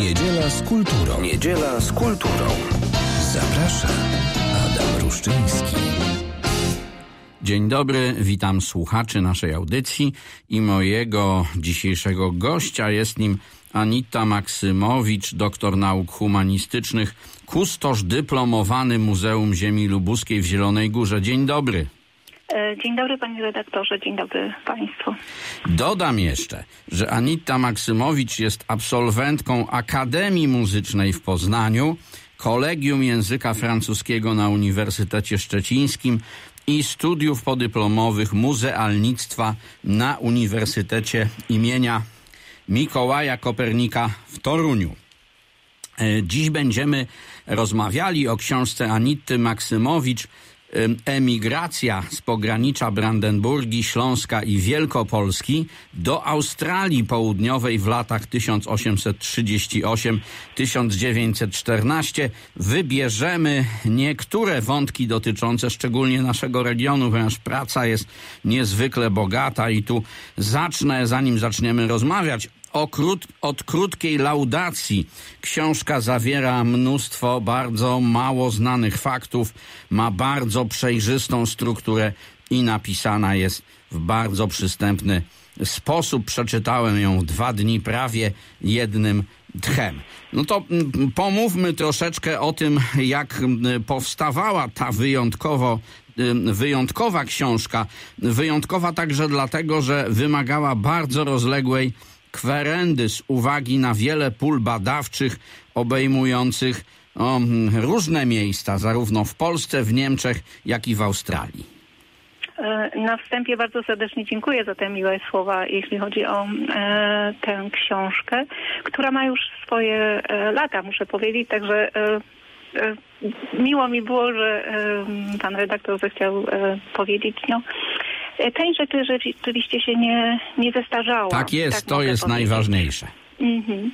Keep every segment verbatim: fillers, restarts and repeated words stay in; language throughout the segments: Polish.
Niedziela z kulturą. Niedziela z kulturą. Zaprasza Adam Ruszczyński. Dzień dobry, witam słuchaczy naszej audycji i mojego dzisiejszego gościa. Jest nim Anita Maksymowicz, doktor nauk humanistycznych, kustosz dyplomowany Muzeum Ziemi Lubuskiej w Zielonej Górze. Dzień dobry. Dzień dobry panie redaktorze, dzień dobry państwu. Dodam jeszcze, że Anita Maksymowicz jest absolwentką Akademii Muzycznej w Poznaniu, Kolegium Języka Francuskiego na Uniwersytecie Szczecińskim i studiów podyplomowych muzealnictwa na Uniwersytecie imienia Mikołaja Kopernika w Toruniu. Dziś będziemy rozmawiali o książce Anity Maksymowicz Emigracja z pogranicza Brandenburgii, Śląska i Wielkopolski do Australii Południowej w latach tysiąc osiemset trzydziesty ósmy do tysiąc dziewięćset czternastego. Wybierzemy niektóre wątki dotyczące szczególnie naszego regionu, ponieważ praca jest niezwykle bogata i tu zacznę, zanim zaczniemy rozmawiać, O krót, od krótkiej laudacji. Książka zawiera mnóstwo bardzo mało znanych faktów, ma bardzo przejrzystą strukturę i napisana jest w bardzo przystępny sposób. Przeczytałem ją dwa dni prawie jednym tchem. No to pomówmy troszeczkę o tym, jak powstawała ta wyjątkowo wyjątkowa książka. Wyjątkowa także dlatego, że wymagała bardzo rozległej kwerendy z uwagi na wiele pól badawczych obejmujących o, różne miejsca, zarówno w Polsce, w Niemczech, jak i w Australii. Na wstępie bardzo serdecznie dziękuję za te miłe słowa, jeśli chodzi o e, tę książkę, która ma już swoje e, lata, muszę powiedzieć, także e, e, miło mi było, że e, pan redaktor zechciał e, powiedzieć, no tej rzeczy rzeczywiście się nie, nie zestarzała. Tak jest, tak to jest powiedzieć. Najważniejsze. Mhm.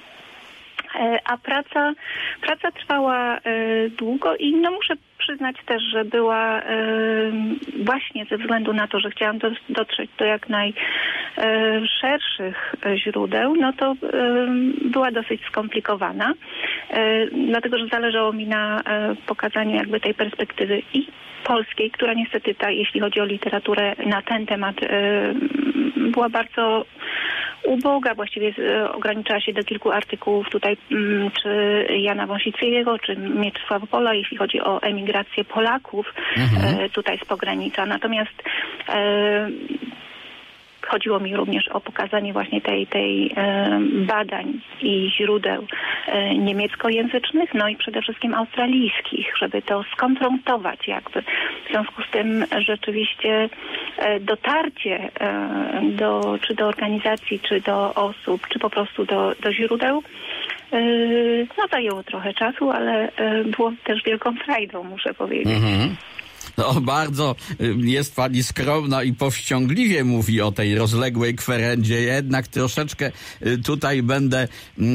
A praca, praca trwała e, długo i no muszę przyznać też, że była e, właśnie ze względu na to, że chciałam do, dotrzeć do jak najszerszych źródeł, no to e, była dosyć skomplikowana, e, dlatego że zależało mi na e, pokazaniu jakby tej perspektywy i polskiej, która niestety, ta, jeśli chodzi o literaturę na ten temat, e, była bardzo uboga, właściwie e, ograniczała się do kilku artykułów tutaj, m, czy Jana Wąsickiego, czy Mieczysława Pola, jeśli chodzi o emigrację Polaków mhm. e, tutaj z pogranicza. Natomiast e, chodziło mi również o pokazanie właśnie tej, tej e, badań i źródeł e, niemieckojęzycznych, no i przede wszystkim australijskich, żeby to skonfrontować jakby. W związku z tym rzeczywiście e, dotarcie e, do, czy do organizacji, czy do osób, czy po prostu do, do źródeł e, no zajęło trochę czasu, ale e, było też wielką frajdą, muszę powiedzieć. Mhm. No bardzo jest pani skromna i powściągliwie mówi o tej rozległej kwerendzie. Jednak troszeczkę tutaj będę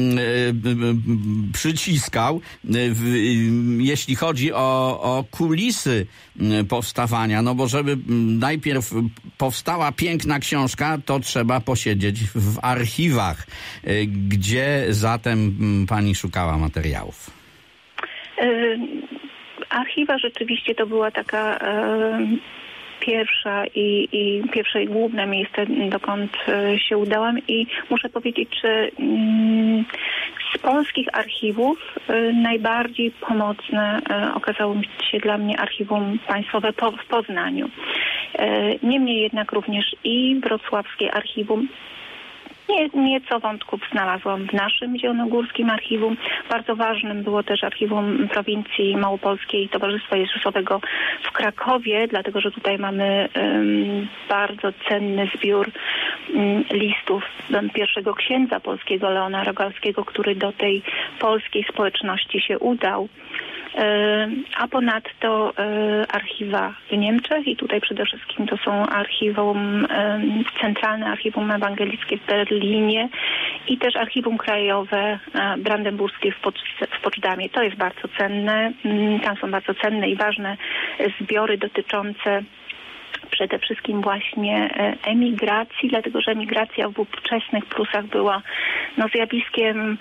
przyciskał. Jeśli chodzi o, o kulisy powstawania, no bo żeby najpierw powstała piękna książka, to trzeba posiedzieć w archiwach. Gdzie zatem pani szukała materiałów? Y- Archiwa rzeczywiście to była taka e, pierwsza i, i pierwsze i główne miejsce, dokąd e, się udałam i muszę powiedzieć, że mm, z polskich archiwów e, najbardziej pomocne e, okazało się dla mnie Archiwum Państwowe po, w Poznaniu. E, niemniej jednak również i wrocławskie archiwum. Nie, nieco wątków znalazłam w naszym zielonogórskim archiwum. Bardzo ważnym było też archiwum prowincji małopolskiej Towarzystwa Jezusowego w Krakowie, dlatego że tutaj mamy um, bardzo cenny zbiór um, listów um, pierwszego księdza polskiego, Leona Rogalskiego, który do tej polskiej społeczności się udał. A ponadto archiwa w Niemczech i tutaj przede wszystkim to są archiwum, Centralne Archiwum Ewangelickie w Berlinie i też Archiwum Krajowe Brandenburskie w, Pocz w Poczdamie. To jest bardzo cenne, tam są bardzo cenne i ważne zbiory dotyczące przede wszystkim właśnie emigracji, dlatego że emigracja w ówczesnych Prusach była no, zjawiskiem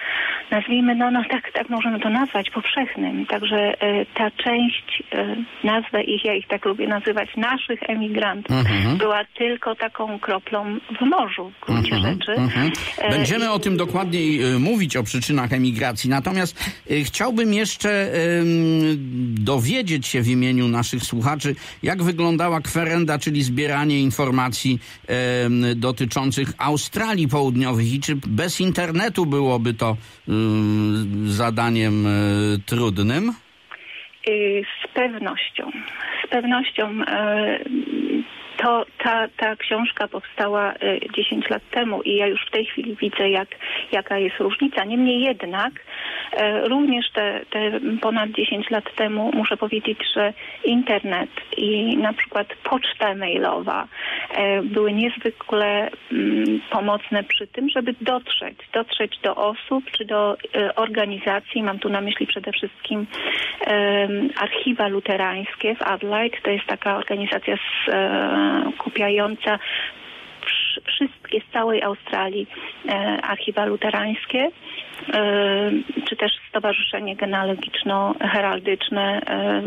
nazwijmy, no, no tak, tak możemy to nazwać, powszechnym. Także ta część, nazwę ich, ja ich tak lubię nazywać, naszych emigrantów, mhm. była tylko taką kroplą w morzu, w gruncie mhm. rzeczy. Mhm. Będziemy o tym dokładniej mówić, o przyczynach emigracji. Natomiast chciałbym jeszcze dowiedzieć się w imieniu naszych słuchaczy, jak wyglądała kwerenda, czyli zbieranie informacji dotyczących Australii Południowej i czy bez internetu byłoby to zadaniem trudnym? Z pewnością. Z pewnością. To, ta, ta książka powstała dziesięć lat temu i ja już w tej chwili widzę, jak, jaka jest różnica. Niemniej jednak również te, te ponad dziesięć lat temu muszę powiedzieć, że internet i na przykład poczta mailowa były niezwykle pomocne przy tym, żeby dotrzeć, dotrzeć do osób czy do organizacji. Mam tu na myśli przede wszystkim Archiwa Luterańskie w Adelaide. To jest taka organizacja z kupiająca wszystkie z całej Australii archiwa luterańskie, czy też Stowarzyszenie Genealogiczno-Heraldyczne,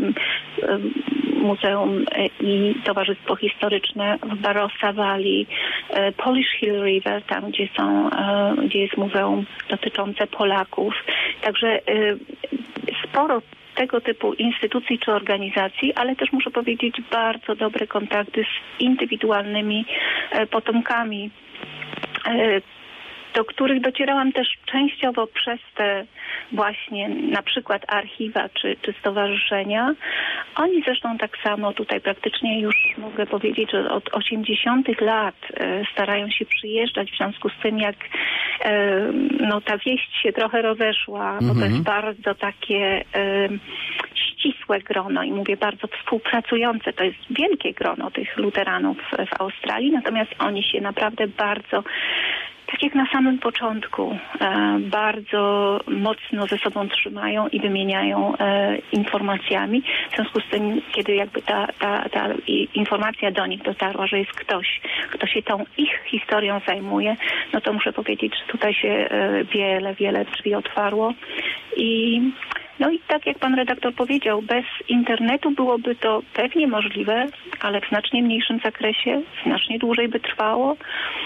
Muzeum i Towarzystwo Historyczne w Barossa Valley, Polish Hill River, tam gdzie są, gdzie jest muzeum dotyczące Polaków. Także sporo tego typu instytucji czy organizacji, ale też muszę powiedzieć bardzo dobre kontakty z indywidualnymi potomkami, do których docierałam też częściowo przez te właśnie na przykład archiwa czy, czy stowarzyszenia. Oni zresztą tak samo tutaj praktycznie już mogę powiedzieć, że od osiemdziesiątych lat starają się przyjeżdżać, w związku z tym jak no, ta wieść się trochę rozeszła, mhm. bo to jest bardzo takie ścisłe grono i mówię bardzo współpracujące. To jest wielkie grono tych luteranów w Australii, natomiast oni się naprawdę bardzo, tak jak na samym początku, e, bardzo mocno ze sobą trzymają i wymieniają e, informacjami. W związku z tym, kiedy jakby ta, ta, ta informacja do nich dotarła, że jest ktoś, kto się tą ich historią zajmuje, no to muszę powiedzieć, że tutaj się e, wiele, wiele drzwi otwarło. I no i tak jak pan redaktor powiedział, bez internetu byłoby to pewnie możliwe, ale w znacznie mniejszym zakresie, znacznie dłużej by trwało.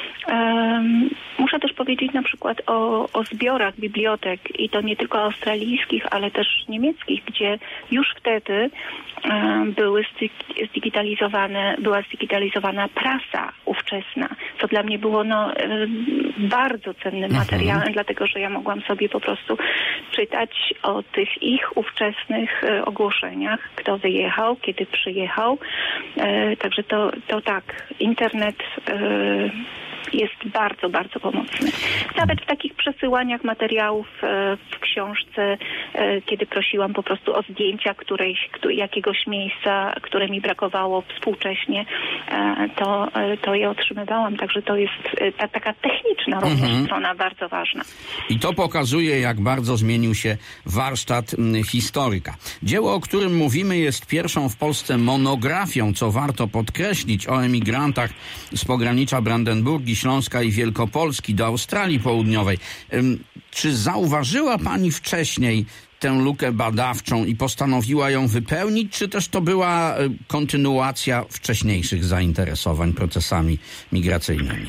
Um, muszę też powiedzieć na przykład o, o zbiorach bibliotek i to nie tylko australijskich, ale też niemieckich, gdzie już wtedy um, były zdigitalizowane, była zdigitalizowana prasa ówczesna, co dla mnie było no, um, bardzo cennym materiałem, mhm. dlatego że ja mogłam sobie po prostu czytać o tych ich ówczesnych e, ogłoszeniach, kto wyjechał, kiedy przyjechał. E, także to, to tak, internet e, jest bardzo, bardzo pomocny. Nawet w takich przesyłaniach materiałów e, w książce, e, kiedy prosiłam po prostu o zdjęcia którejś, jakiegoś miejsca, które mi brakowało współcześnie, e, to, e, to je otrzymywałam. Także to jest e, ta, taka techniczna również mhm. strona bardzo ważna. I to pokazuje, jak bardzo zmienił się warsztat m, historyka. Dzieło, o którym mówimy, jest pierwszą w Polsce monografią, co warto podkreślić, o emigrantach z pogranicza Brandenburgii, Śląska i Wielkopolski do Australii Południowej. Czy zauważyła pani wcześniej tę lukę badawczą i postanowiła ją wypełnić, czy też to była kontynuacja wcześniejszych zainteresowań procesami migracyjnymi?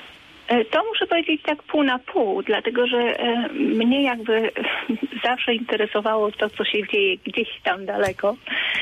To muszę powiedzieć tak pół na pół, dlatego że mnie jakby zawsze interesowało to, co się dzieje gdzieś tam daleko.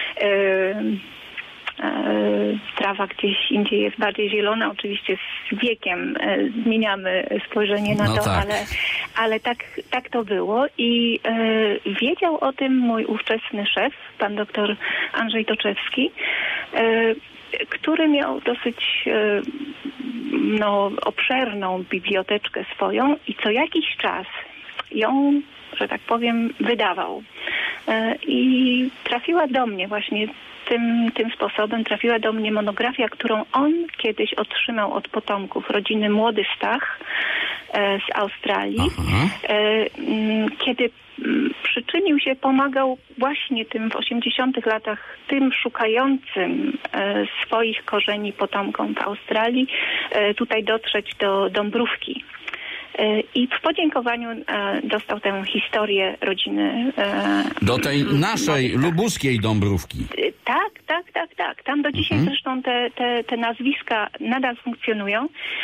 Trawa gdzieś indziej jest bardziej zielona. Oczywiście z wiekiem zmieniamy spojrzenie na no to, tak. ale, ale tak, tak to było i e, wiedział o tym mój ówczesny szef, pan doktor Andrzej Toczewski, e, który miał dosyć e, no, obszerną biblioteczkę swoją i co jakiś czas ją, że tak powiem, wydawał. E, I trafiła do mnie właśnie Tym, tym sposobem trafiła do mnie monografia, którą on kiedyś otrzymał od potomków rodziny Młody Stach e, z Australii. E, m, kiedy m, przyczynił się, pomagał właśnie tym w osiemdziesiątych latach tym szukającym e, swoich korzeni potomkom w Australii e, tutaj dotrzeć do Dąbrówki. I w podziękowaniu dostał tę historię rodziny. Do tej naszej lubuskiej Dąbrówki. Tak, tak, tak, tak. Tam do dzisiaj mhm. zresztą te, te, te nazwiska nadal funkcjonują.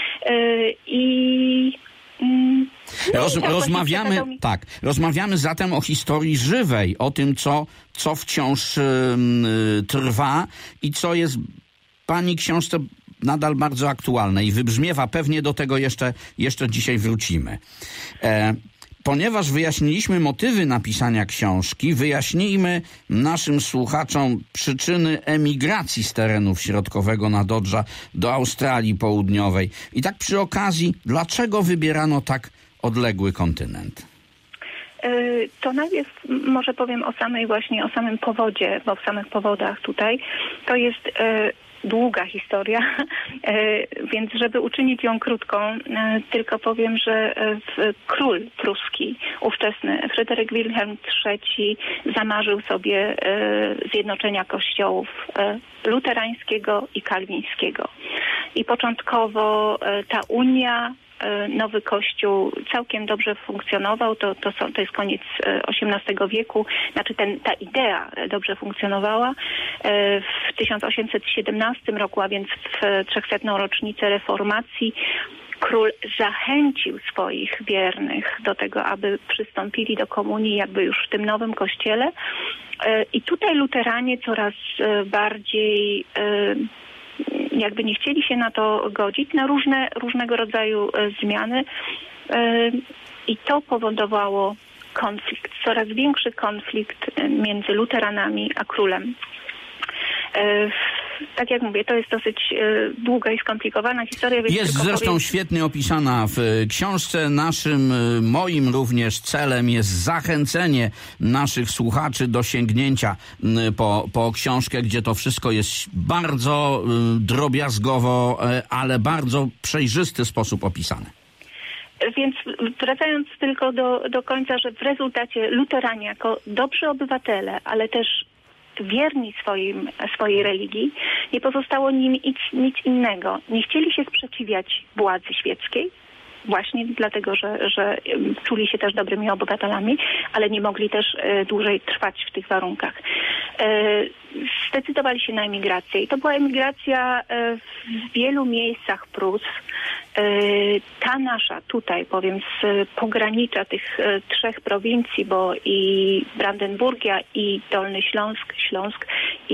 I Roz, rozmawiamy, tak, rozmawiamy zatem o historii żywej, o tym, co, co wciąż y, trwa i co jest pani książce nadal bardzo aktualne i wybrzmiewa. Pewnie do tego jeszcze, jeszcze dzisiaj wrócimy. E, Ponieważ wyjaśniliśmy motywy napisania książki, wyjaśnijmy naszym słuchaczom przyczyny emigracji z terenów Środkowego Nadodrza do Australii Południowej. I tak przy okazji, dlaczego wybierano tak odległy kontynent? To najpierw może powiem o samej właśnie, o samym powodzie, bo w samych powodach tutaj to jest długa historia, więc żeby uczynić ją krótką, tylko powiem, że król pruski, ówczesny Fryderyk Wilhelm trzeci zamarzył sobie zjednoczenia kościołów luterańskiego i kalwińskiego. I początkowo ta unia, nowy kościół całkiem dobrze funkcjonował, to, to, są, to jest koniec osiemnastego wieku, znaczy ten, ta idea dobrze funkcjonowała. W tysiąc osiemset siedemnastym roku, a więc w trzysetną rocznicę reformacji, król zachęcił swoich wiernych do tego, aby przystąpili do komunii jakby już w tym nowym kościele. I tutaj luteranie coraz bardziej jakby nie chcieli się na to godzić, na różne, różnego rodzaju zmiany i to powodowało konflikt, coraz większy konflikt między luteranami a królem. Tak jak mówię, to jest dosyć długa i skomplikowana historia. Więc jest zresztą powiem... świetnie opisana w książce. Naszym, moim również celem jest zachęcenie naszych słuchaczy do sięgnięcia po, po książkę, gdzie to wszystko jest bardzo drobiazgowo, ale bardzo przejrzysty sposób opisane. Więc wracając tylko do, do końca, że w rezultacie luteranie jako dobrzy obywatele, ale też wierni swoim, swojej religii, nie pozostało nim nic, nic innego. Nie chcieli się sprzeciwiać władzy świeckiej, właśnie dlatego, że, że czuli się też dobrymi obywatelami, ale nie mogli też dłużej trwać w tych warunkach. Zdecydowali się na emigrację i to była emigracja w wielu miejscach Prus. Ta nasza tutaj, powiem, z pogranicza tych trzech prowincji, bo i Brandenburgia, i Dolny Śląsk, Śląsk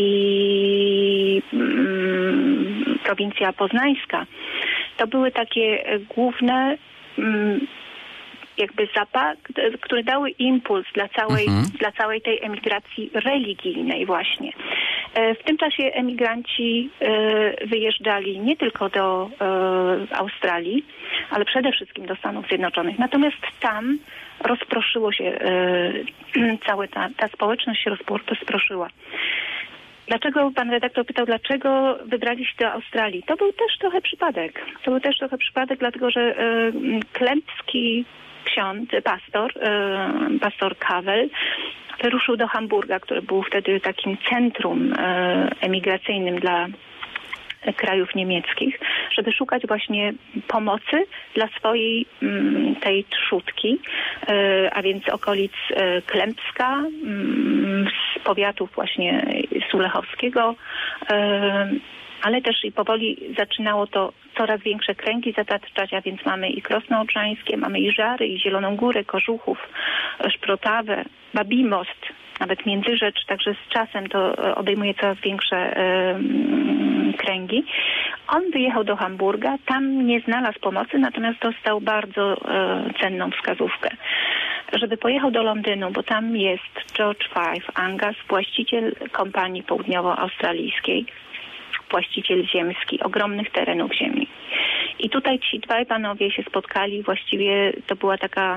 i mm, prowincja poznańska, to były takie główne mm, jakby zapach, które dały impuls dla całej, mhm. dla całej tej emigracji religijnej właśnie. W tym czasie emigranci wyjeżdżali nie tylko do Australii, ale przede wszystkim do Stanów Zjednoczonych. Natomiast tam rozproszyło się, cała ta, ta społeczność się rozproszyła. Dlaczego, pan redaktor pytał, dlaczego wybrali się do Australii? To był też trochę przypadek. To był też trochę przypadek, dlatego że klępski ksiądz, pastor, pastor Cavell, wyruszył do Hamburga, który był wtedy takim centrum emigracyjnym dla krajów niemieckich, żeby szukać właśnie pomocy dla swojej tej trzódki, a więc okolic Klępska, z powiatów właśnie Sulechowskiego, ale też i powoli zaczynało to coraz większe kręgi zataczać, a więc mamy i Krosno Odrzańskie, mamy i Żary, i Zieloną Górę, Kożuchów, Szprotawę, Babimost, nawet Międzyrzecz, także z czasem to obejmuje coraz większe y, kręgi. On wyjechał do Hamburga, tam nie znalazł pomocy, natomiast dostał bardzo y, cenną wskazówkę, żeby pojechał do Londynu, bo tam jest George Five Angas, właściciel kompanii południowoaustralijskiej, właściciel ziemski, ogromnych terenów ziemi. I tutaj ci dwaj panowie się spotkali, właściwie to była taka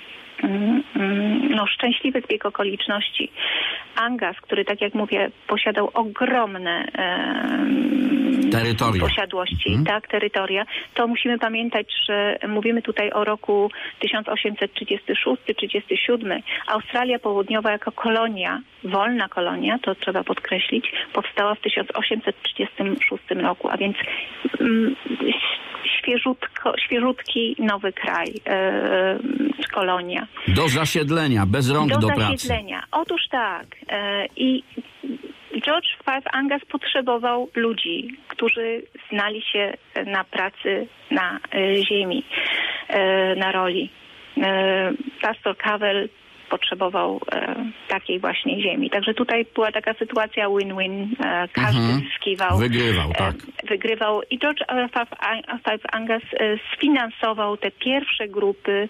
no, szczęśliwy zbieg okoliczności. Angas, który, tak jak mówię, posiadał ogromne e, terytoria. posiadłości, mhm. tak, terytoria, to musimy pamiętać, że mówimy tutaj o roku tysiąc osiemset trzydziesty szósty trzydziesty siódmy. Australia Południowa jako kolonia, wolna kolonia, to trzeba podkreślić, powstała w tysiąc osiemset trzydziestym szóstym roku, a więc mm, świeżutko, świeżutki nowy kraj, e, czy kolonia. Do zasiedlenia, bez rąk do, do pracy. Do zasiedlenia. Otóż tak. E, I George Five Angus potrzebował ludzi, którzy znali się na pracy na e, ziemi, e, na roli. E, pastor Cavell potrzebował e, takiej właśnie ziemi. Także tutaj była taka sytuacja win-win. E, każdy Mhm. zyskiwał. Wygrywał, tak. E, wygrywał. I George Five, Five Angus e, sfinansował te pierwsze grupy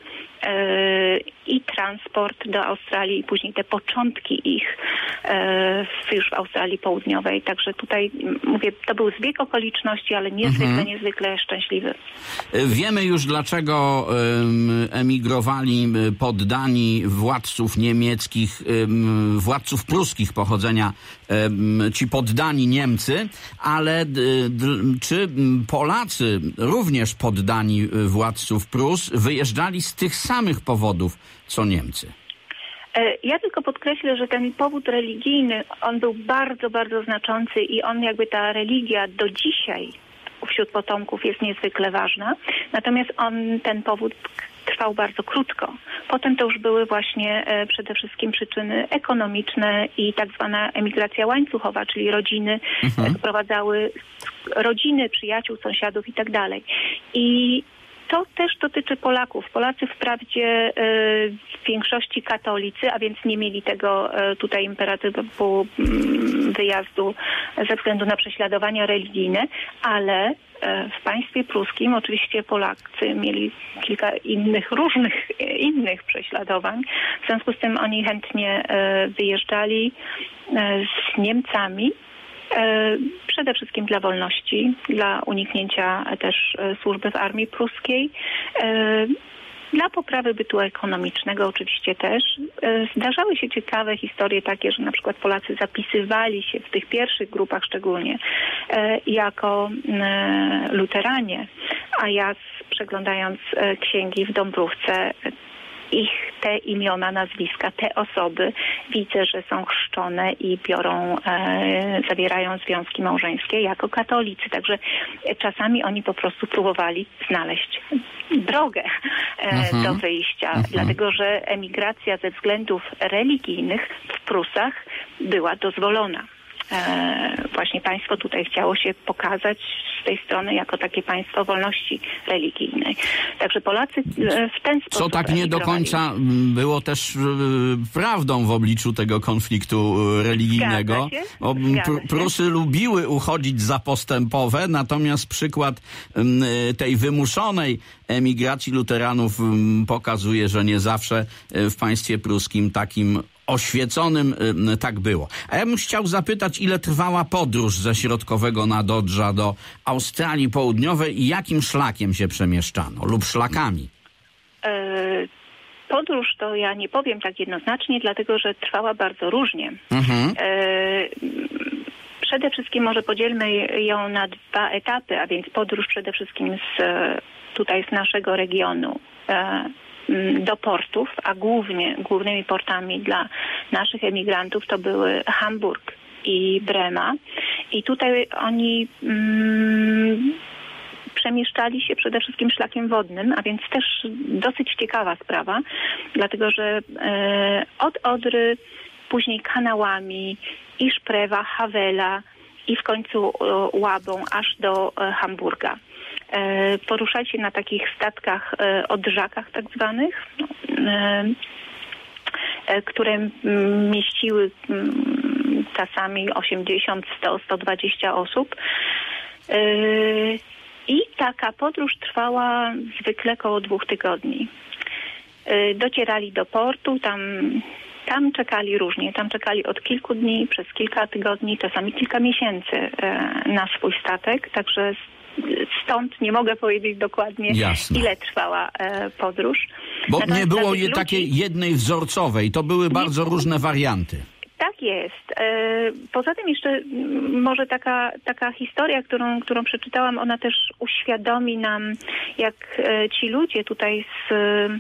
e, i transport do Australii i później te początki ich e, już w Australii Południowej. Także tutaj m, mówię, to był zbieg okoliczności, ale niezwykle, Mhm. niezwykle szczęśliwy. Wiemy już, dlaczego em, emigrowali poddani władców niemieckich, em, władców pruskich pochodzenia, em, ci poddani Niemcy, ale d, d, czy Polacy, również poddani władców Prus, wyjeżdżali z tych samych powodów, co Niemcy? Ja tylko podkreślę, że ten powód religijny, on był bardzo, bardzo znaczący i on jakby ta religia do dzisiaj wśród potomków jest niezwykle ważna. Natomiast on, ten powód trwał bardzo krótko. Potem to już były właśnie e, przede wszystkim przyczyny ekonomiczne i tak zwana emigracja łańcuchowa, czyli rodziny mhm. sprowadzały rodziny, przyjaciół, sąsiadów i tak dalej. I to też dotyczy Polaków. Polacy wprawdzie e, w większości katolicy, a więc nie mieli tego e, tutaj imperatywu m, wyjazdu ze względu na prześladowania religijne, ale e, w państwie pruskim oczywiście Polacy mieli kilka innych, różnych innych prześladowań. W związku z tym oni chętnie e, wyjeżdżali e, z Niemcami. Przede wszystkim dla wolności, dla uniknięcia też służby w armii pruskiej, dla poprawy bytu ekonomicznego oczywiście też. Zdarzały się ciekawe historie takie, że na przykład Polacy zapisywali się w tych pierwszych grupach szczególnie jako luteranie, a ja przeglądając księgi w Dąbrówce, ich te imiona, nazwiska, te osoby widzę, że są chrzczone i biorą, e, zawierają związki małżeńskie jako katolicy. Także czasami oni po prostu próbowali znaleźć drogę e, mhm. do wyjścia, mhm. dlatego że emigracja ze względów religijnych w Prusach była dozwolona. E, właśnie państwo tutaj chciało się pokazać z tej strony jako takie państwo wolności religijnej. Także Polacy w ten sposób Co tak nie do końca było też prawdą w obliczu tego konfliktu religijnego. Bo pr- Prusy lubiły uchodzić za postępowe, natomiast przykład tej wymuszonej emigracji luteranów pokazuje, że nie zawsze w państwie pruskim takim oświeconym tak było. A ja bym chciał zapytać, ile trwała podróż ze Środkowego Nadodrza do Australii Południowej i jakim szlakiem się przemieszczano lub szlakami? E, podróż to ja nie powiem tak jednoznacznie, dlatego że trwała bardzo różnie. Mhm. E, przede wszystkim może podzielmy ją na dwa etapy, a więc podróż przede wszystkim z, tutaj z naszego regionu e, do portów, a głównie, głównymi portami dla naszych emigrantów to były Hamburg i Brema. I tutaj oni mm, przemieszczali się przede wszystkim szlakiem wodnym, a więc też dosyć ciekawa sprawa, dlatego że e, od Odry, później kanałami i Szprewa, Havela i w końcu e, Łabą aż do e, Hamburga. Poruszali się na takich statkach odrzakach tak zwanych, które mieściły czasami osiemdziesiąt, sto, sto dwadzieścia osób. I taka podróż trwała zwykle około dwóch tygodni. Docierali do portu, tam, tam czekali różnie. Tam czekali od kilku dni, przez kilka tygodni, czasami kilka miesięcy na swój statek. Także stąd nie mogę powiedzieć dokładnie, Jasne. ile trwała e, podróż. Bo Natomiast nie było je, ludzi... takiej jednej wzorcowej, to były bardzo nie... różne warianty. Tak jest. E, poza tym jeszcze może taka, taka historia, którą, którą przeczytałam, ona też uświadomi nam, jak e, ci ludzie tutaj z e,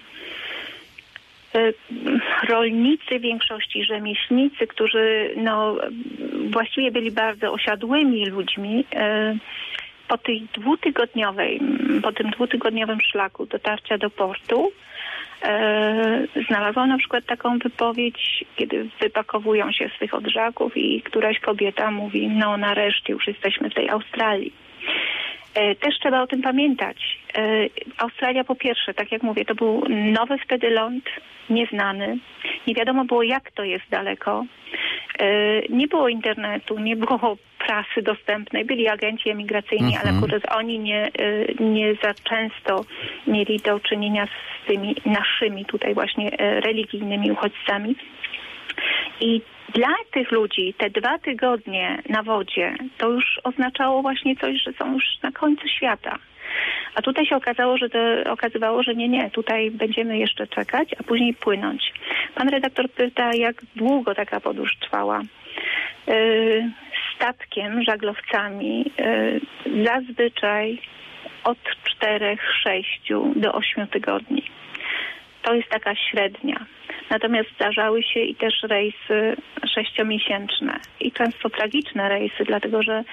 rolnicy w większości, rzemieślnicy, którzy no, właściwie byli bardzo osiadłymi ludźmi, e, po tej dwutygodniowej, po tym dwutygodniowym szlaku dotarcia do portu e, znalazłam na przykład taką wypowiedź, kiedy wypakowują się z tych odrzaków i któraś kobieta mówi, no nareszcie już jesteśmy w tej Australii. E, też trzeba o tym pamiętać. E, Australia po pierwsze, tak jak mówię, to był nowy wtedy ląd, nieznany. Nie wiadomo było, jak to jest daleko. E, nie było internetu, nie było prasy dostępnej. Byli agenci emigracyjni, mhm. ale akurat oni nie, nie za często mieli do czynienia z tymi naszymi tutaj właśnie religijnymi uchodźcami. I dla tych ludzi te dwa tygodnie na wodzie to już oznaczało właśnie coś, że są już na końcu świata. A tutaj się okazało, że to, okazywało, że nie, nie, tutaj będziemy jeszcze czekać, a później płynąć. Pan redaktor pyta, jak długo taka podróż trwała. Yy, statkiem, żaglowcami yy, zazwyczaj od czterech, sześciu do ośmiu tygodni. To jest taka średnia. Natomiast zdarzały się i też rejsy sześciomiesięczne i często tragiczne rejsy, dlatego że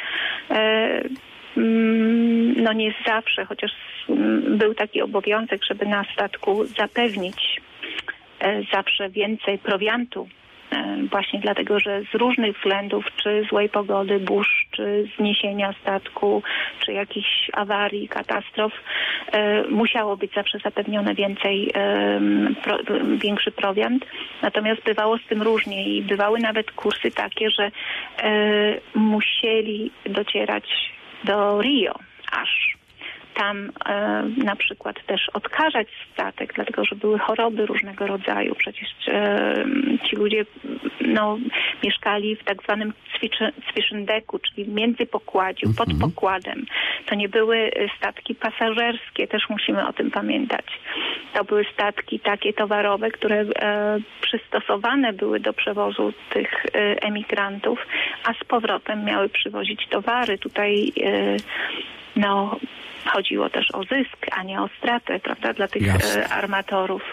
yy, no nie zawsze, chociaż był taki obowiązek, żeby na statku zapewnić zawsze więcej prowiantu, właśnie dlatego, że z różnych względów, czy złej pogody, burz, czy zniesienia statku, czy jakichś awarii, katastrof, musiało być zawsze zapewnione więcej, pro, większy prowiant. Natomiast bywało z tym różnie i bywały nawet kursy takie, że musieli docierać do Rio aż. Tam e, na przykład też odkażać statek, dlatego że były choroby różnego rodzaju. Przecież e, ci ludzie no, mieszkali w tak zwanym zwischendeku, czyli międzypokładziu, mm-hmm. pod pokładem. To nie były statki pasażerskie, też musimy o tym pamiętać. To były statki takie towarowe, które e, przystosowane były do przewozu tych e, emigrantów, a z powrotem miały przywozić towary. Tutaj e, no chodziło też o zysk, a nie o stratę, prawda, dla tych Jasne. armatorów.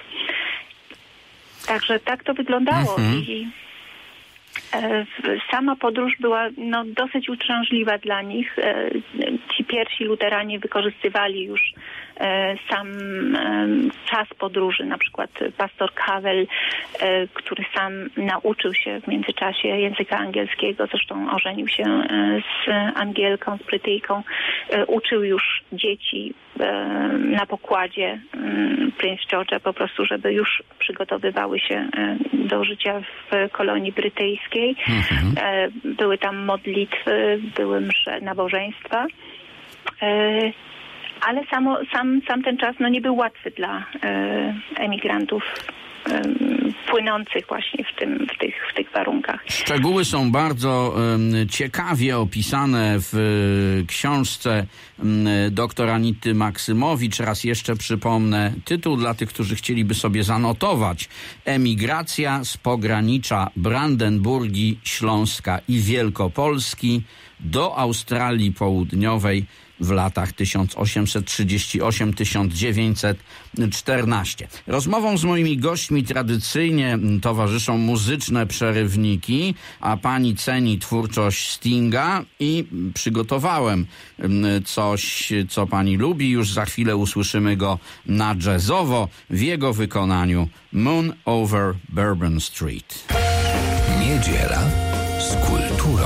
Także tak to wyglądało mhm. i e, sama podróż była no, dosyć uciążliwa dla nich. E, ci pierwsi luteranie wykorzystywali już e, sam e, czas podróży, na przykład pastor Cavell, e, który sam nauczył się w międzyczasie języka angielskiego, zresztą ożenił się e, z Angielką, z Brytyjką, e, uczył już dzieci e, na pokładzie e, Prince George'a po prostu, żeby już przygotowywały się e, do życia w kolonii brytyjskiej. Mhm. E, były tam modlitwy, były msze, nabożeństwa. E, ale samo, sam, sam ten czas no, nie był łatwy dla e, emigrantów e, płynących właśnie w, tym, w, tych, w tych warunkach. Szczegóły są bardzo e, ciekawie opisane w e, książce e, doktor Anity Maksymowicz. Raz jeszcze przypomnę tytuł dla tych, którzy chcieliby sobie zanotować. Emigracja z pogranicza Brandenburgii, Śląska i Wielkopolski do Australii Południowej w latach tysiąc osiemset trzydziesty ósmy do tysiąc dziewięćset czternastego. Rozmową z moimi gośćmi tradycyjnie towarzyszą muzyczne przerywniki, a pani ceni twórczość Stinga i przygotowałem coś, co pani lubi. Już za chwilę usłyszymy go na jazzowo w jego wykonaniu Moon Over Bourbon Street. Niedziela z kulturą.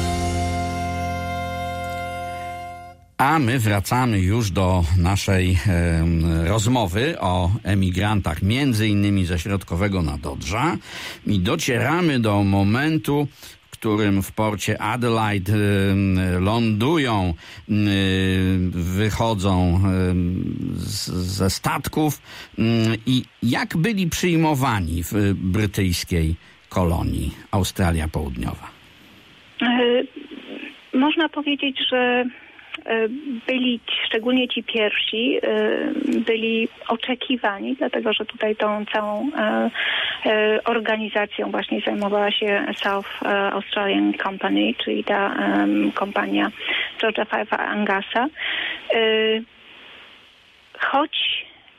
A my wracamy już do naszej e, rozmowy o emigrantach, między innymi ze Środkowego Nadodrza, i docieramy do momentu, w którym w porcie Adelaide e, lądują, e, wychodzą e, z, ze statków e, i jak byli przyjmowani w brytyjskiej kolonii Australia Południowa? E, można powiedzieć, że byli, szczególnie ci pierwsi, byli oczekiwani, dlatego że tutaj tą całą organizacją właśnie zajmowała się South Australian Company, czyli ta kompania George'a Five'a Angasa. Choć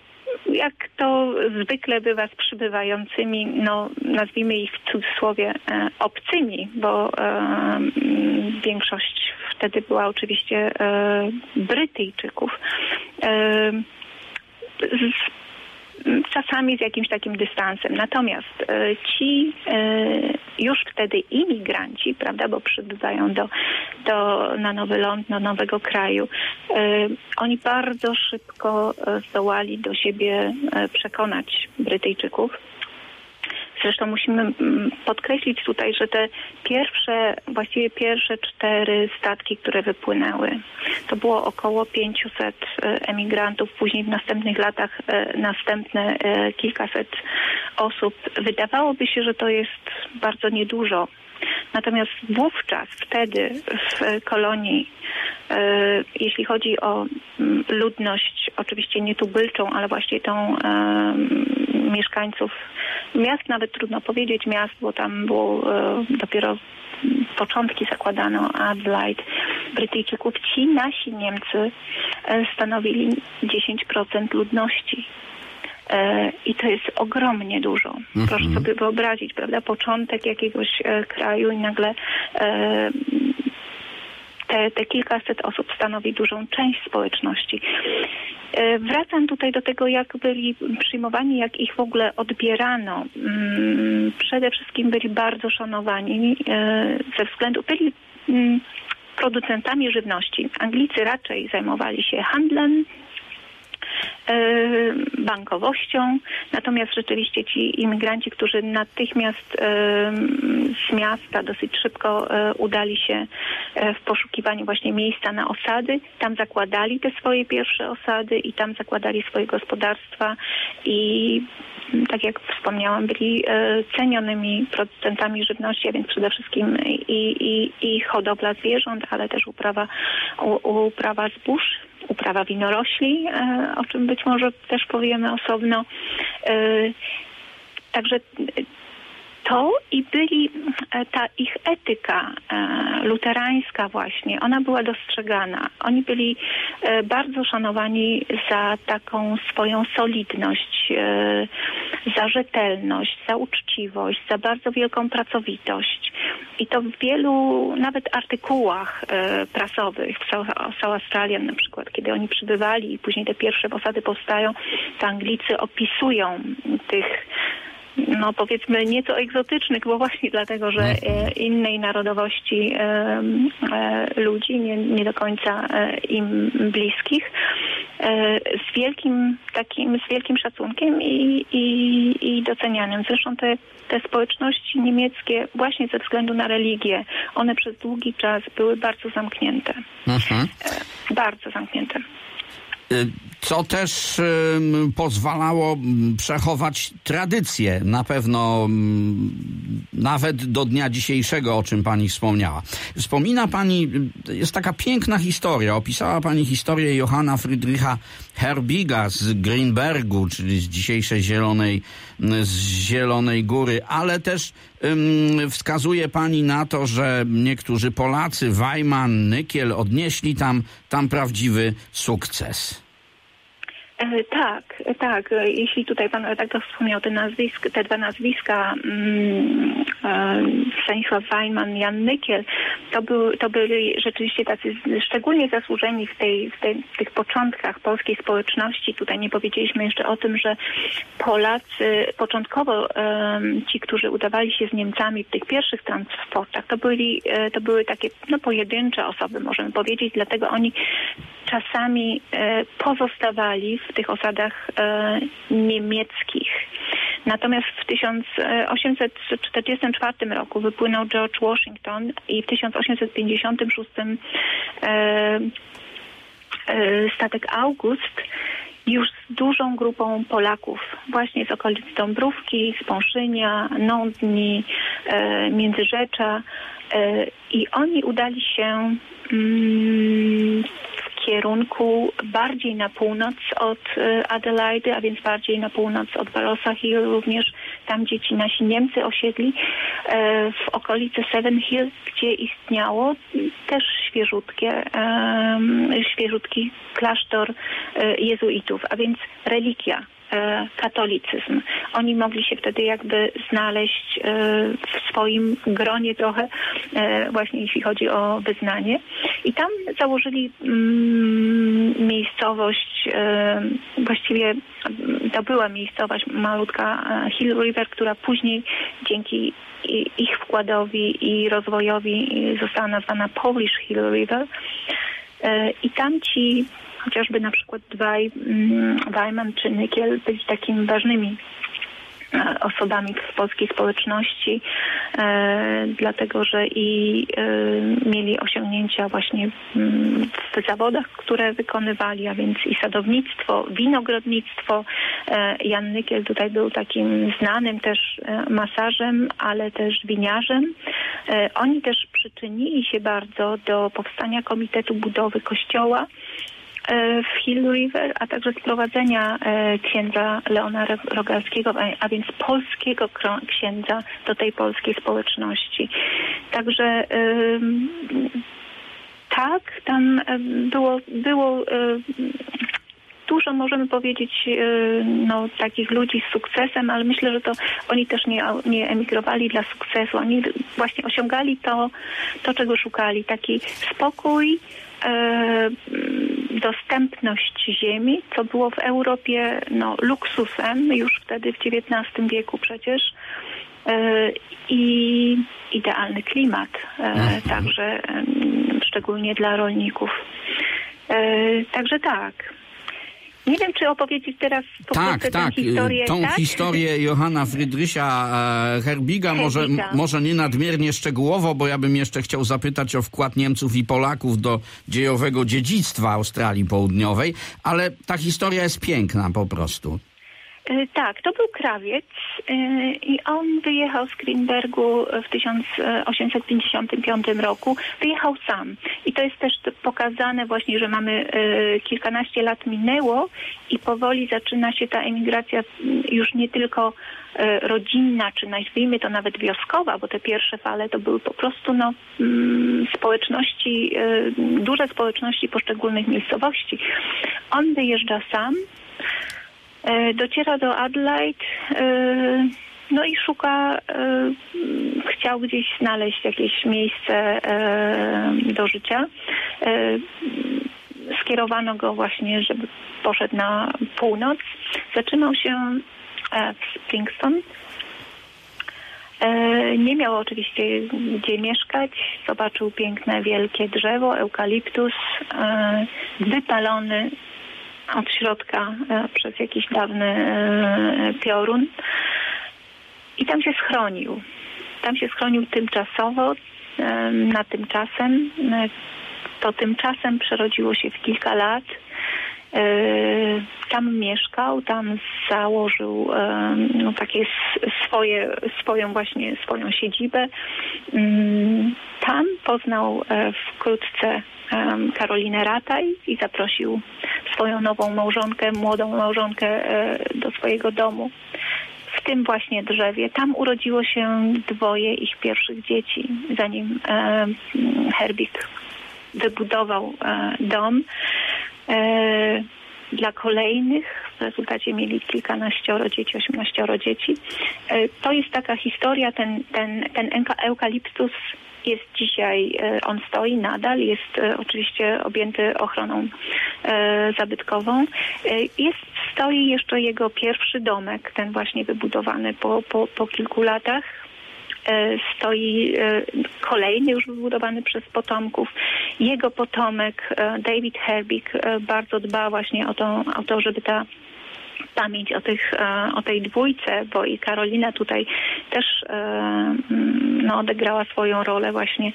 jak to zwykle bywa z przybywającymi, no nazwijmy ich w cudzysłowie e, obcymi, bo e, większość wtedy była oczywiście e, Brytyjczyków. E, z, czasami z jakimś takim dystansem. Natomiast e, ci e, już wtedy imigranci, prawda, bo przybywają do, do, na Nowy Ląd, do nowego kraju, e, oni bardzo szybko e, zdołali do siebie e, przekonać Brytyjczyków. Zresztą musimy podkreślić tutaj, że te pierwsze, właściwie pierwsze cztery statki, które wypłynęły, to było około pięciuset emigrantów. Później w następnych latach następne kilkaset osób. Wydawałoby się, że to jest bardzo niedużo. Natomiast wówczas, wtedy w kolonii, e, jeśli chodzi o m, ludność, oczywiście nie tubylczą, ale właśnie tą e, mieszkańców miast, nawet trudno powiedzieć miast, bo tam było e, dopiero początki zakładano Adelaide, Brytyjczyków, ci nasi Niemcy e, stanowili dziesięć procent ludności. I to jest ogromnie dużo. Mm-hmm. Proszę sobie wyobrazić, prawda, początek jakiegoś e, kraju i nagle e, te, te kilkaset osób stanowi dużą część społeczności. E, wracam tutaj do tego, jak byli przyjmowani, jak ich w ogóle odbierano. Mm, przede wszystkim byli bardzo szanowani e, ze względu, byli mm, producentami żywności. Anglicy raczej zajmowali się handlem, bankowością, natomiast rzeczywiście ci imigranci, którzy natychmiast z miasta dosyć szybko udali się w poszukiwaniu właśnie miejsca na osady, tam zakładali te swoje pierwsze osady i tam zakładali swoje gospodarstwa i tak jak wspomniałam, byli cenionymi producentami żywności, a więc przede wszystkim i, i, i hodowla zwierząt, ale też uprawa, u, uprawa zbóż, uprawa winorośli, o czym być może też powiemy osobno. Także to i byli, ta ich etyka luterańska właśnie, ona była dostrzegana. Oni byli bardzo szanowani za taką swoją solidność, za rzetelność, za uczciwość, za bardzo wielką pracowitość. I to w wielu nawet artykułach prasowych, w South Australian na przykład, kiedy oni przybywali i później te pierwsze osady powstają, to Anglicy opisują tych, no powiedzmy nieco egzotycznych, bo właśnie dlatego, że e, innej narodowości e, e, ludzi, nie, nie do końca e, im bliskich, e, z wielkim takim, z wielkim szacunkiem i, i, i docenianym. Zresztą te, te społeczności niemieckie właśnie ze względu na religię, one przez długi czas były bardzo zamknięte. Mhm. E, bardzo zamknięte. Co też y, pozwalało przechować tradycję, na pewno y, nawet do dnia dzisiejszego, o czym pani wspomniała. Wspomina pani, jest taka piękna historia, opisała pani historię Johanna Friedricha Herbiga z Grünbergu, czyli z dzisiejszej Zielonej, z Zielonej Góry, ale też y, wskazuje pani na to, że niektórzy Polacy, Weimann, Nykiel, odnieśli tam, tam prawdziwy sukces. E, tak, tak. Jeśli tutaj pan redaktor wspomniał te nazwiska, te dwa nazwiska, mm, e, Stanisław Weimann, Jan Nykiel, to, był, to byli rzeczywiście tacy szczególnie zasłużeni w, tej, w, tej, w tych początkach polskiej społeczności. Tutaj nie powiedzieliśmy jeszcze o tym, że Polacy początkowo e, ci, którzy udawali się z Niemcami w tych pierwszych transportach, to byli, e, to były takie no, pojedyncze osoby, możemy powiedzieć, dlatego oni czasami e, pozostawali w tych osadach e, niemieckich. Natomiast w tysiąc osiemset czterdziestym czwartym roku wypłynął George Washington i w tysiąc osiemset pięćdziesiątym szóstym e, e, statek August już z dużą grupą Polaków, właśnie z okolic Dąbrówki, z Pąszynia, Nądni, e, Międzyrzecza e, i oni udali się mm, w kierunku bardziej na północ od Adelaide, a więc bardziej na północ od Barossa Hill, również tam, gdzie ci nasi Niemcy osiedli, w okolicy Seven Hills, gdzie istniało też świeżutkie, świeżutki klasztor jezuitów, a więc religia e, katolicyzm. Oni mogli się wtedy jakby znaleźć e, w swoim gronie trochę, e, właśnie jeśli chodzi o wyznanie. I tam założyli mm, miejscowość, e, właściwie to była miejscowość malutka Hill River, która później dzięki ich wkładowi i rozwojowi została nazwana Polish Hill River. I tam ci, chociażby na przykład Dwaj, Wyman czy Nykiel byli takimi ważnymi osobami w polskiej społeczności, e, dlatego że i e, mieli osiągnięcia właśnie w zawodach, które wykonywali, a więc i sadownictwo, winogrodnictwo. E, Jan Nykiel tutaj był takim znanym też masarzem, ale też winiarzem. E, oni też przyczynili się bardzo do powstania Komitetu Budowy Kościoła w Hill River, a także sprowadzenia księdza Leona Rogalskiego, a więc polskiego księdza do tej polskiej społeczności. Także tak, tam było, było dużo, możemy powiedzieć, no, takich ludzi z sukcesem, ale myślę, że to oni też nie, nie emigrowali dla sukcesu. Oni właśnie osiągali to, to czego szukali. Taki spokój, e, dostępność ziemi, co było w Europie no, luksusem już wtedy w dziewiętnastym wieku przecież. E, I idealny klimat, e, także e, szczególnie dla rolników. E, także tak. Nie wiem, czy opowiedzieć teraz po tak, tę tak. historię. Tą tak? historię Johanna Friedricha Herbiga, może, może nie nadmiernie szczegółowo, bo ja bym jeszcze chciał zapytać o wkład Niemców i Polaków do dziejowego dziedzictwa Australii Południowej, ale ta historia jest piękna po prostu. Tak, to był krawiec i on wyjechał z Greenbergu w tysiąc osiemset pięćdziesiątym piątym roku. Wyjechał sam. I to jest też pokazane właśnie, że mamy kilkanaście lat minęło i powoli zaczyna się ta emigracja już nie tylko rodzinna, czy nazwijmy to nawet wioskowa, bo te pierwsze fale to były po prostu no, społeczności, duże społeczności poszczególnych miejscowości. On wyjeżdża sam. Dociera do Adelaide, no i szuka, chciał gdzieś znaleźć jakieś miejsce do życia. Skierowano go właśnie, żeby poszedł na północ. Zatrzymał się w Springston. Nie miał oczywiście gdzie mieszkać. Zobaczył piękne, wielkie drzewo, eukaliptus, wypalony od środka e, przez jakiś dawny e, piorun. I tam się schronił. Tam się schronił tymczasowo, e, na tymczasem. E, to tymczasem przerodziło się w kilka lat. E, tam mieszkał, tam założył e, no, takie swoje, swoją właśnie swoją siedzibę. E, tam poznał e, wkrótce Karolinę Rataj i zaprosił swoją nową małżonkę, młodą małżonkę do swojego domu w tym właśnie drzewie. Tam urodziło się dwoje ich pierwszych dzieci, zanim Herbig wybudował dom. Dla kolejnych w rezultacie mieli kilkanaścioro dzieci, osiemnaścioro dzieci. To jest taka historia, ten, ten, ten eukaliptus jest dzisiaj, on stoi nadal, jest oczywiście objęty ochroną e, zabytkową. E, jest, stoi jeszcze jego pierwszy domek, ten właśnie wybudowany po, po, po kilku latach. E, stoi e, kolejny już wybudowany przez potomków. Jego potomek, e, David Herbig, e, bardzo dba właśnie o to, o to, żeby ta pamięć o, tych, o tej dwójce, bo i Karolina tutaj też no, odegrała swoją rolę właśnie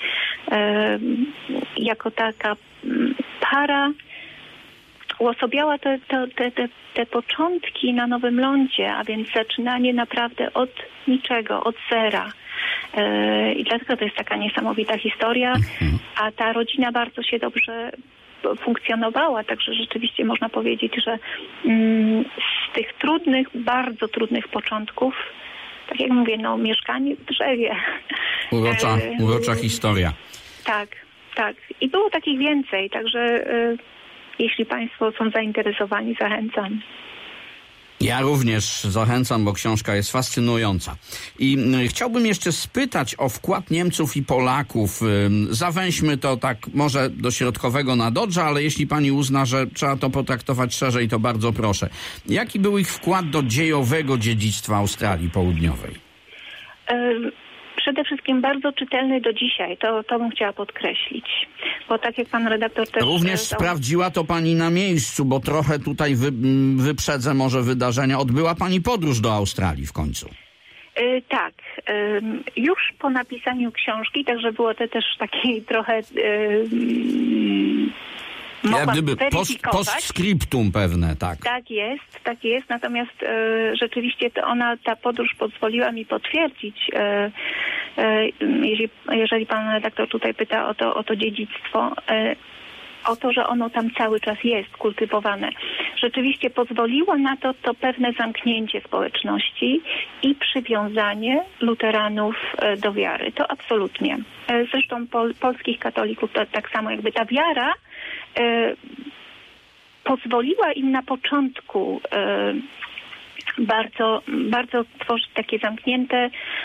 jako taka para, uosobiała te, te, te, te, te początki na Nowym Lądzie, a więc zaczynanie naprawdę od niczego, od zera. I dlatego to jest taka niesamowita historia, a ta rodzina bardzo się dobrze funkcjonowała, także rzeczywiście można powiedzieć, że mm, z tych trudnych, bardzo trudnych początków, tak jak mówię, no mieszkanie w drzewie. Urocza, urocza historia. Tak, tak. I było takich więcej, także y, jeśli Państwo są zainteresowani, zachęcam. Ja również zachęcam, bo książka jest fascynująca. I chciałbym jeszcze spytać o wkład Niemców i Polaków. Zawęźmy to tak może do środkowego nadodrza, ale jeśli pani uzna, że trzeba to potraktować szerzej, to bardzo proszę. Jaki był ich wkład do dziejowego dziedzictwa Australii Południowej? Um. Przede wszystkim bardzo czytelny do dzisiaj, to, to bym chciała podkreślić, bo tak jak pan redaktor też... Również zdał... sprawdziła to pani na miejscu, bo trochę tutaj wy, wyprzedzę może wydarzenia. Odbyła pani podróż do Australii w końcu. Yy, tak, yy, już po napisaniu książki, także było to też taki trochę... Yy, Jak gdyby post, postscriptum pewne, tak. Tak jest, tak jest. Natomiast e, rzeczywiście to ona, ta podróż pozwoliła mi potwierdzić, e, e, jeżeli, jeżeli pan redaktor tutaj pyta o to, o to dziedzictwo, e, o to, że ono tam cały czas jest kultywowane. Rzeczywiście pozwoliło na to, to pewne zamknięcie społeczności i przywiązanie luteranów e, do wiary. To absolutnie. E, zresztą pol, polskich katolików to tak samo jakby ta wiara E, pozwoliła im na początku e, bardzo, bardzo tworzyć takie zamknięte,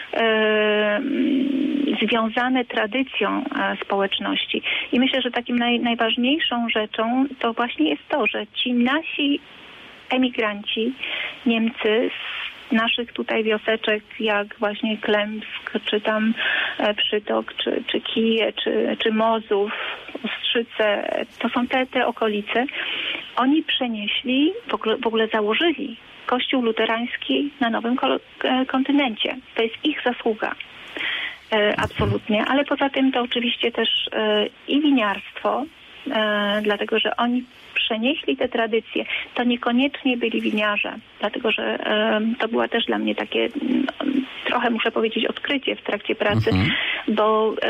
e, związane tradycją e, społeczności. I myślę, że takim naj, najważniejszą rzeczą to właśnie jest to, że ci nasi emigranci, Niemcy z naszych tutaj wioseczek, jak właśnie Klemsk, czy tam e, Przytok, czy, czy Kije, czy, czy Mozów, Ostrzyce, to są te, te okolice. Oni przenieśli, w ogóle, w ogóle założyli Kościół luterański na nowym kontynencie. To jest ich zasługa. E, absolutnie. Ale poza tym to oczywiście też e, i winiarstwo, e, dlatego że oni przenieśli te tradycje. To niekoniecznie byli winiarze, dlatego że e, to była też dla mnie takie no, trochę, muszę powiedzieć, odkrycie w trakcie pracy, mhm. bo e,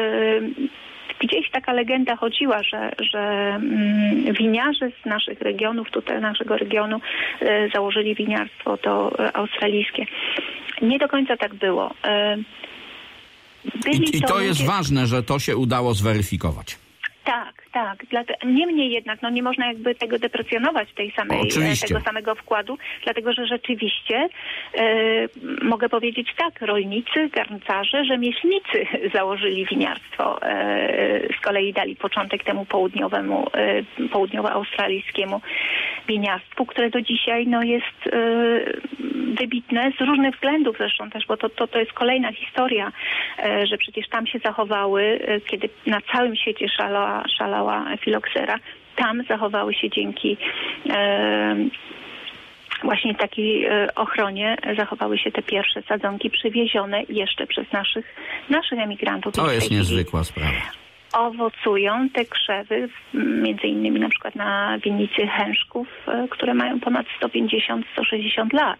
gdzieś taka legenda chodziła, że, że mm, winiarze z naszych regionów, tutaj naszego regionu e, założyli winiarstwo to e, australijskie. Nie do końca tak było. E, I, I to, to jest ludzie... ważne, że to się udało zweryfikować. Tak, tak. Niemniej jednak no nie można jakby tego deprecjonować tej samej, Oczywiście. tego samego wkładu, dlatego że rzeczywiście e, mogę powiedzieć tak, rolnicy, garncarze, rzemieślnicy założyli winiarstwo. E, z kolei dali początek temu południowemu, e, południowoaustralijskiemu winiarstwu, które do dzisiaj no, jest e, wybitne z różnych względów zresztą też, bo to, to, to jest kolejna historia, e, że przecież tam się zachowały, e, kiedy na całym świecie szalała, szalała filoksera, tam zachowały się dzięki e, właśnie takiej e, ochronie, zachowały się te pierwsze sadzonki przywiezione jeszcze przez naszych, naszych emigrantów. To jest niezwykła sprawa. Owocują te krzewy, między innymi na przykład na winnicy Hężków, które mają ponad sto pięćdziesiąt do stu sześćdziesięciu lat.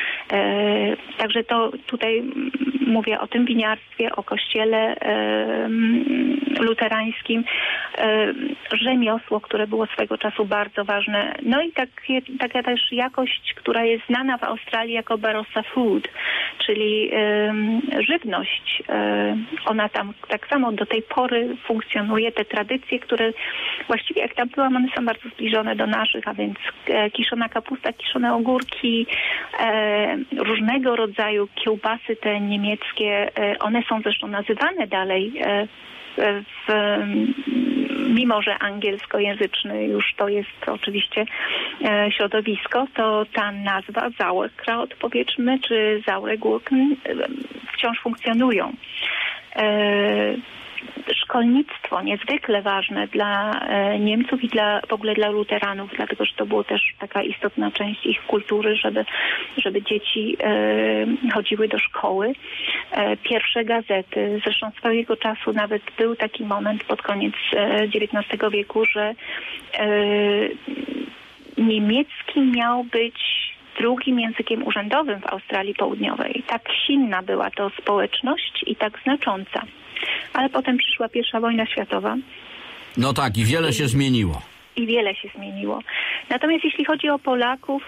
E, także to tutaj mówię o tym winiarstwie, o kościele e, luterańskim, e, rzemiosło, które było swego czasu bardzo ważne. No i takie, taka też jakość, która jest znana w Australii jako Barossa Food, czyli e, żywność. E, ona tam tak samo do tej pory funkcjonuje. Te tradycje, które właściwie jak tam byłam, one są bardzo zbliżone do naszych, a więc e, kiszona kapusta, kiszone ogórki, e, różnego rodzaju kiełbasy te niemieckie, e, one są zresztą nazywane dalej e, w, mimo że angielskojęzyczny już to jest oczywiście e, środowisko, to ta nazwa Sauerkraut, powiedzmy, czy Sauergurken e, wciąż funkcjonują. E, Szkolnictwo niezwykle ważne dla e, Niemców i dla, w ogóle dla luteranów, dlatego że to było też taka istotna część ich kultury, żeby, żeby dzieci e, chodziły do szkoły. E, pierwsze gazety, zresztą swojego czasu nawet był taki moment pod koniec e, dziewiętnastego wieku, że e, niemiecki miał być drugim językiem urzędowym w Australii Południowej. Tak silna była to społeczność i tak znacząca. Ale potem przyszła pierwsza wojna światowa. No tak, i wiele I, się zmieniło. I wiele się zmieniło. Natomiast jeśli chodzi o Polaków,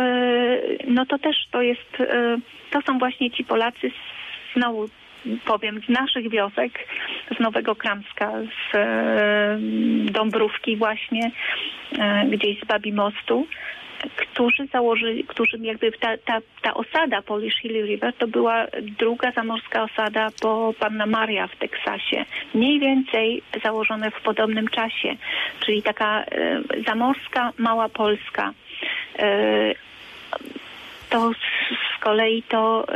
no to też to jest, to są właśnie ci Polacy, znowu powiem, z naszych wiosek, z Nowego Kramska, z Dąbrówki właśnie, gdzieś z Babimostu. którzy założyli, którzy jakby ta, ta, ta osada Polish Hill River to była druga zamorska osada po Panna Maria w Teksasie. Mniej więcej założone w podobnym czasie, czyli taka e, zamorska, mała Polska. E, to z kolei to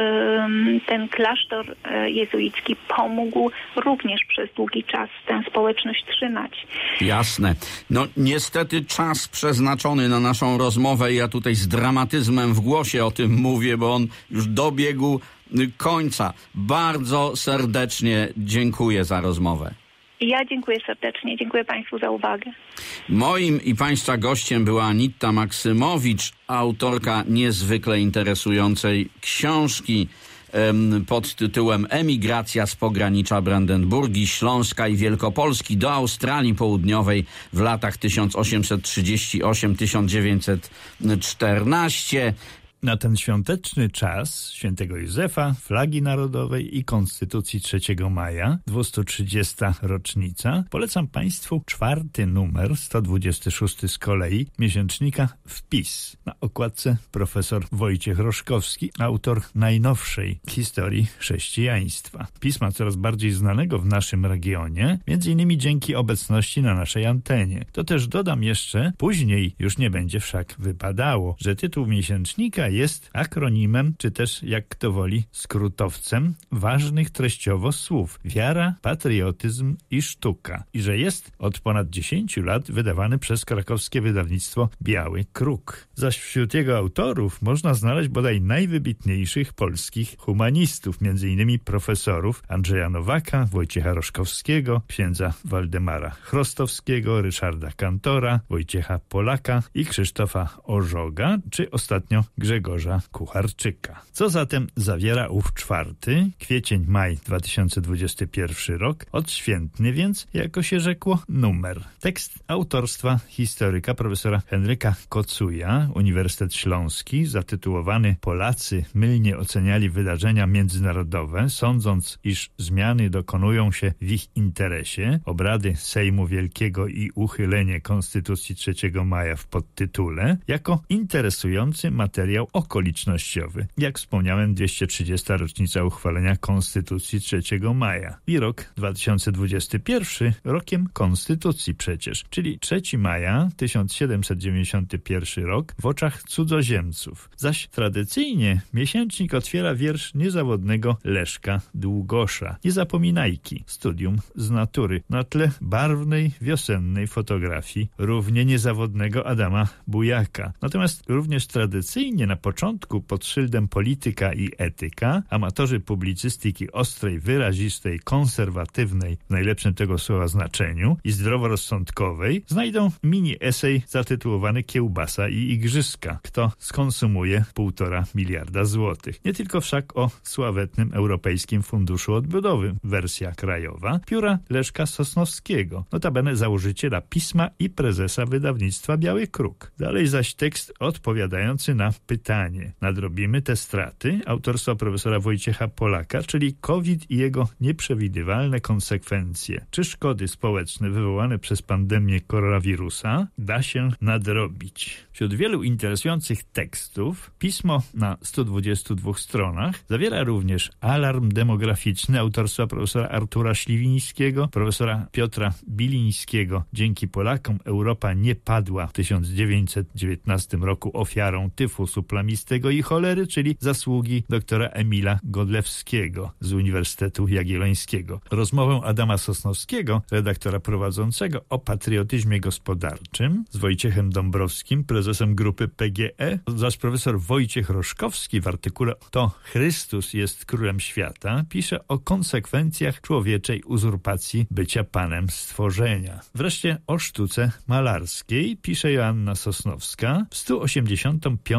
ten klasztor jezuicki pomógł również przez długi czas tę społeczność trzymać. Jasne. No niestety czas przeznaczony na naszą rozmowę, ja tutaj z dramatyzmem w głosie o tym mówię, bo on już dobiegł końca. Bardzo serdecznie dziękuję za rozmowę. Ja dziękuję serdecznie. Dziękuję Państwu za uwagę. Moim i Państwa gościem była Anitta Maksymowicz, autorka niezwykle interesującej książki em, pod tytułem Emigracja z pogranicza Brandenburgii, Śląska i Wielkopolski do Australii Południowej w latach tysiąc osiemset trzydziesty ósmy do tysiąc dziewięćset czternastego. Na ten świąteczny czas świętego Józefa, flagi narodowej i Konstytucji trzeciego maja, dwieście trzydziesta rocznica, polecam Państwu czwarty numer, sto dwudziesty szósty z kolei, miesięcznika Wpis. Na okładce profesor Wojciech Roszkowski, autor najnowszej historii chrześcijaństwa. Pisma coraz bardziej znanego w naszym regionie, między innymi dzięki obecności na naszej antenie. To też dodam jeszcze, później już nie będzie wszak wypadało, że tytuł miesięcznika jest akronimem, czy też jak kto woli, skrótowcem ważnych treściowo słów wiara, patriotyzm i sztuka. I że jest od ponad dziesięciu lat wydawany przez krakowskie wydawnictwo Biały Kruk. Zaś wśród jego autorów można znaleźć bodaj najwybitniejszych polskich humanistów, między innymi profesorów Andrzeja Nowaka, Wojciecha Roszkowskiego, księdza Waldemara Chrostowskiego, Ryszarda Kantora, Wojciecha Polaka i Krzysztofa Orzoga, czy ostatnio Grzegorza Kucharczyka. Co zatem zawiera ów czwarty, kwiecień-maj dwa tysiące dwudziesty pierwszy rok, odświętny więc, jako się rzekło, numer. Tekst autorstwa historyka profesora Henryka Kocuja, Uniwersytet Śląski, zatytułowany Polacy mylnie oceniali wydarzenia międzynarodowe, sądząc, iż zmiany dokonują się w ich interesie, obrady Sejmu Wielkiego i uchylenie Konstytucji trzeciego maja w podtytule, jako interesujący materiał okolicznościowy. Jak wspomniałem, dwieście trzydziesta rocznica uchwalenia Konstytucji trzeciego maja. I rok dwa tysiące dwudziesty pierwszy rokiem Konstytucji przecież, czyli trzeciego maja tysiąc siedemset dziewięćdziesiąty pierwszy rok w oczach cudzoziemców. Zaś tradycyjnie miesięcznik otwiera wiersz niezawodnego Leszka Długosza. Nie zapominajki. Studium z natury. Na tle barwnej, wiosennej fotografii równie niezawodnego Adama Bujaka. Natomiast również tradycyjnie na początku pod szyldem polityka i etyka amatorzy publicystyki ostrej, wyrazistej, konserwatywnej, w najlepszym tego słowa znaczeniu, i zdroworozsądkowej znajdą mini-esej zatytułowany Kiełbasa i Igrzyska. Kto skonsumuje półtora miliarda złotych. Nie tylko wszak o sławetnym Europejskim Funduszu Odbudowy, wersja krajowa, pióra Leszka Sosnowskiego, notabene założyciela Pisma i prezesa wydawnictwa Biały Kruk. Dalej zaś tekst odpowiadający na pytanie. Nadrobimy te straty autorstwa profesora Wojciecha Polaka, czyli COVID i jego nieprzewidywalne konsekwencje. Czy szkody społeczne wywołane przez pandemię koronawirusa da się nadrobić? Wśród wielu interesujących tekstów pismo na stu dwudziestu dwóch stronach zawiera również alarm demograficzny autorstwa profesora Artura Śliwińskiego, profesora Piotra Bilińskiego. Dzięki Polakom Europa nie padła w tysiąc dziewięćset dziewiętnastym roku ofiarą tyfusu plamistego i cholery, czyli zasługi doktora Emila Godlewskiego z Uniwersytetu Jagiellońskiego. Rozmowę Adama Sosnowskiego, redaktora prowadzącego, o patriotyzmie gospodarczym z Wojciechem Dąbrowskim, prezesem grupy P G E, zaś profesor Wojciech Roszkowski w artykule To Chrystus jest królem świata pisze o konsekwencjach człowieczej uzurpacji bycia panem stworzenia. Wreszcie o sztuce malarskiej pisze Joanna Sosnowska w stu osiemdziesiątą piątą rocznicę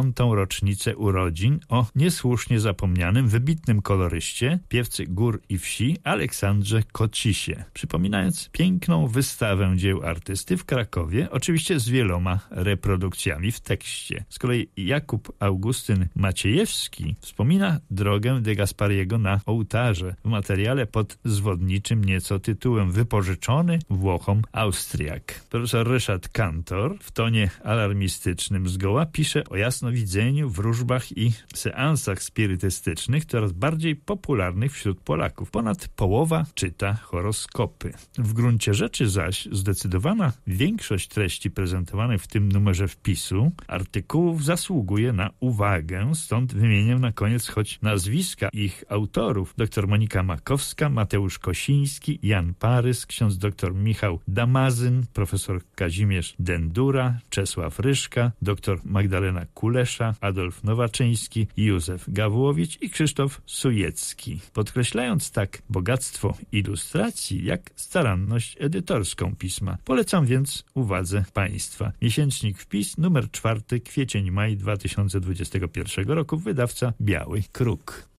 rocznicę urodzin o niesłusznie zapomnianym, wybitnym koloryście, piewcy gór i wsi Aleksandrze Kocisie, przypominając piękną wystawę dzieł artysty w Krakowie, oczywiście z wieloma reprodukcjami w tekście. Z kolei Jakub Augustyn Maciejewski wspomina drogę de Gaspariego na ołtarze w materiale pod zwodniczym nieco tytułem Wypożyczony Włochom Austriak. Profesor Ryszard Kantor w tonie alarmistycznym zgoła pisze o jasnowidzeniu, wróżbach i seansach spirytystycznych coraz bardziej popularnych wśród Polaków. Ponad połowa czyta horoskopy. W gruncie rzeczy zaś zdecydowana większość treści prezentowanych w tym numerze wpisu artykułów zasługuje na uwagę, stąd wymienię na koniec choć nazwiska ich autorów: dr Monika Makowska, Mateusz Kosiński, Jan Parys, ksiądz dr Michał Damazyn, profesor Kazimierz Dendura, Czesław Ryszka, dr Magdalena Kulesza, Adolf Nowaczyński, Józef Gawłowicz i Krzysztof Sujecki, podkreślając tak bogactwo ilustracji, jak staranność edytorską pisma. Polecam więc uwadze Państwa. Miesięcznik Wpis, numer czwarty, kwiecień-maj dwa tysiące dwudziestego pierwszego roku, wydawca Biały Kruk.